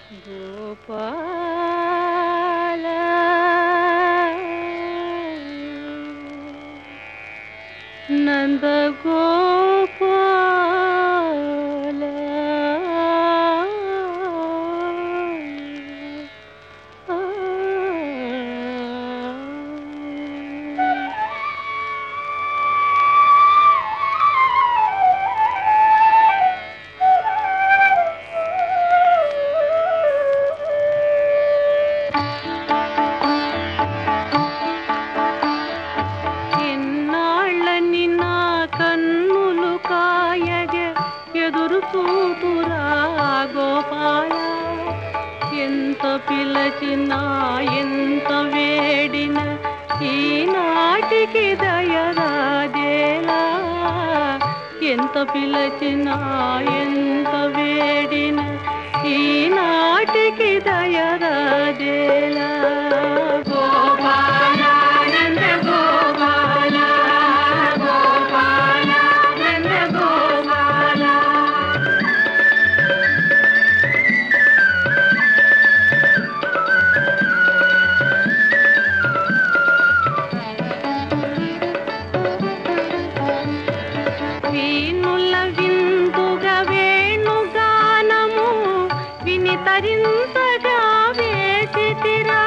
గోపాల నందగోపాల చూతురా గోపాల ఎంత పిలచినా ఎంత వేడిన ఈనాటికి దయరాజేలా ఎంత పిలచినా ఎంత వేడిన ఈనాటికి దయరాజేలా గోపాల నంద గోపాల గోపాల నంద గోపాల వీణుల విందుగా వేణుగానము విని తరింతగా వేచితిరా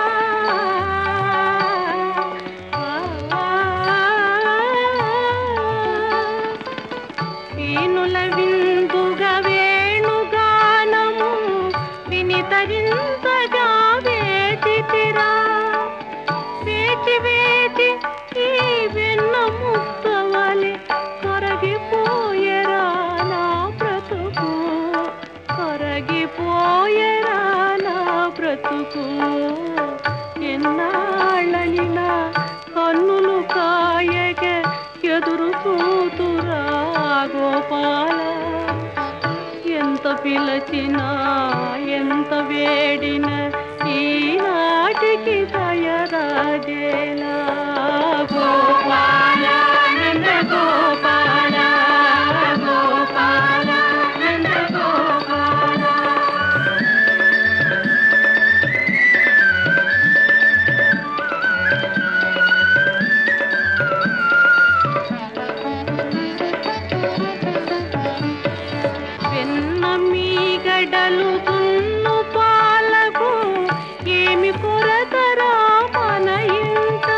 వీణుల విందుగా వేణుగానము విని తరింతగా వేచితిరా వేచి వేచి ఈ వెన్న ముద్దవలె కరగిపోయేరా నా బ్రతుకు కరగిపోయేరా నా బ్రతుకు ఎన్నాళ్ళని నా కన్నులు కాయగ ఎదురు చూతురా గోపాల ఎంత పిలచినా ఎంత వేడిన ఈనాటికి దయరాజేలా గోపాల నంద గోపాల గోపాల నంద గోపాల వెన్న మీగడలు దున్ను పాలకు ఏమి కొరతరా మన ఇంట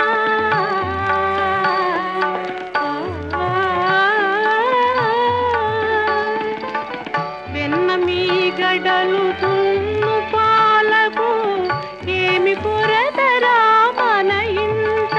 వెన్న మీగడలు దున్ను పాలకు ఏమి కొరతరా మన ఇంట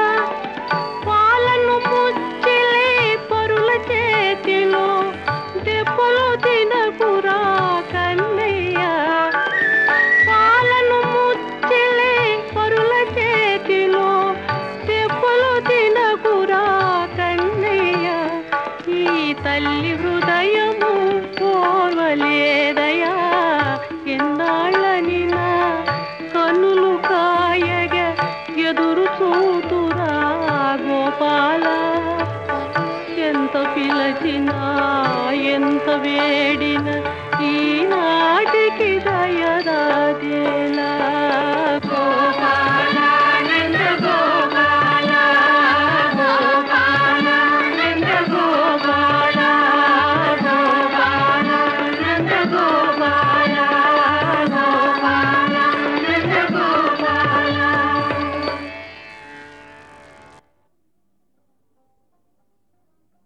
పాలను ముచ్చిలే పరుల చేతిలో దెబ్బలు తినకురా కన్నయ్య పాలను ముచ్చిలే పరుల చేతిలో దెబ్బలు తినకురా కన్నయ్య ఈ తల్లి హృదయము పోవలేదయా ఎన్నాళ్ళని నా కన్నులు కాయగ ఎదురు చూతురా గోపాల ఎంత పిలచినా ఎంత వేడిన ఈనాటికి దయరాజే